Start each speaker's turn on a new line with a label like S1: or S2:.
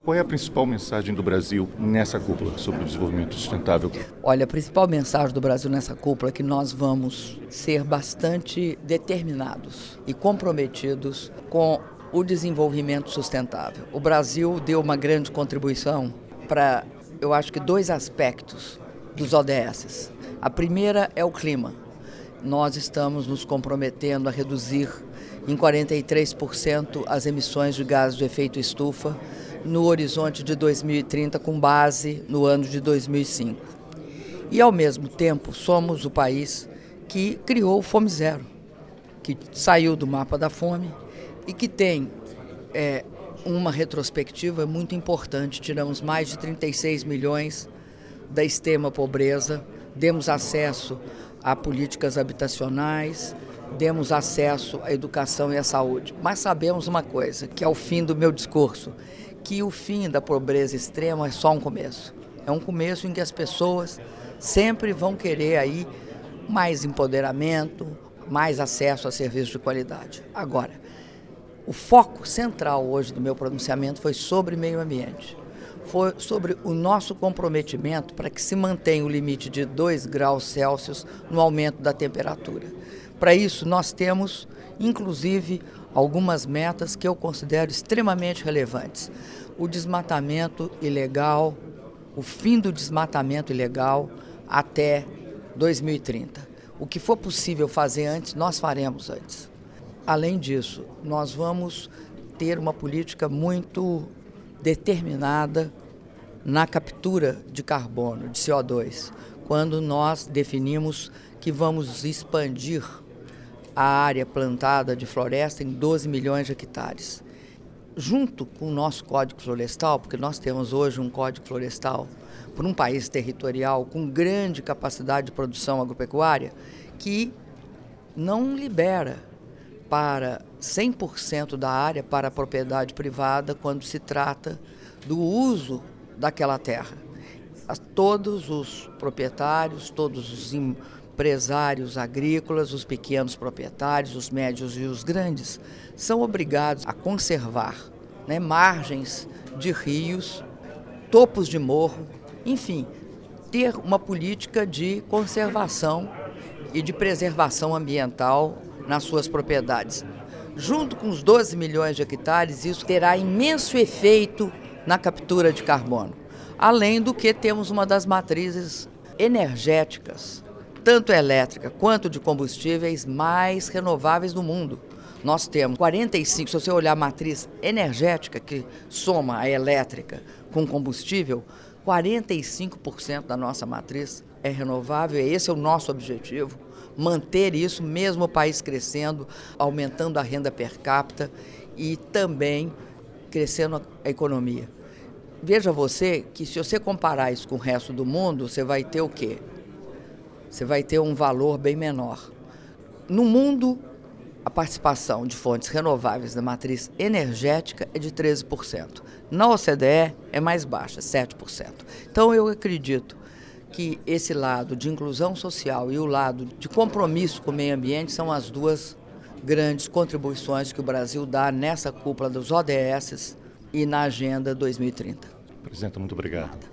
S1: Qual é a principal mensagem do Brasil nessa cúpula sobre o desenvolvimento sustentável?
S2: Olha, a principal mensagem do Brasil nessa cúpula é que nós vamos ser bastante determinados e comprometidos com o desenvolvimento sustentável. O Brasil deu uma grande contribuição para, eu acho que, 2 aspectos dos ODS. A primeira é o clima. Nós estamos nos comprometendo a reduzir em 43% as emissões de gases de efeito estufa no horizonte de 2030, com base no ano de 2005. E, ao mesmo tempo, somos o país que criou o Fome Zero, que saiu do mapa da fome e que tem uma retrospectiva muito importante. Tiramos mais de 36 milhões da extrema pobreza, demos acesso a políticas habitacionais, demos acesso à educação e à saúde. Mas sabemos uma coisa, que é o fim do meu discurso, que o fim da pobreza extrema é só um começo. É um começo em que as pessoas sempre vão querer aí mais empoderamento, mais acesso a serviços de qualidade. Agora, o foco central hoje do meu pronunciamento foi sobre meio ambiente. Foi sobre o nosso comprometimento para que se mantenha o limite de 2 graus Celsius no aumento da temperatura. Para isso, nós temos, inclusive, algumas metas que eu considero extremamente relevantes. O desmatamento ilegal, o fim do desmatamento ilegal até 2030. O que for possível fazer antes, nós faremos antes. Além disso, nós vamos ter uma política muito determinada na captura de carbono, de CO2, quando nós definimos que vamos expandir a área plantada de floresta em 12 milhões de hectares. Junto com o nosso Código Florestal, porque nós temos hoje um Código Florestal por um país territorial com grande capacidade de produção agropecuária, que não libera para 100% da área para a propriedade privada quando se trata do uso daquela terra. Todos os proprietários, todos os empresários agrícolas, os pequenos proprietários, os médios e os grandes, são obrigados a conservar, margens de rios, topos de morro, enfim, ter uma política de conservação e de preservação ambiental nas suas propriedades. Junto com os 12 milhões de hectares, isso terá imenso efeito na captura de carbono. Além do que temos uma das matrizes energéticas, tanto elétrica quanto de combustíveis, mais renováveis do mundo. Nós temos 45, se você olhar a matriz energética, que soma a elétrica com combustível, 45% da nossa matriz é renovável, e esse é o nosso objetivo, manter isso, mesmo o país crescendo, aumentando a renda per capita e também crescendo a economia. Veja você que, se você comparar isso com o resto do mundo, você vai ter o quê? Você vai ter um valor bem menor. No mundo, a participação de fontes renováveis na matriz energética é de 13%. Na OCDE é mais baixa, 7%. Então eu acredito que esse lado de inclusão social e o lado de compromisso com o meio ambiente são as 2 grandes contribuições que o Brasil dá nessa cúpula dos ODS e na Agenda 2030.
S1: Presidenta, muito obrigado.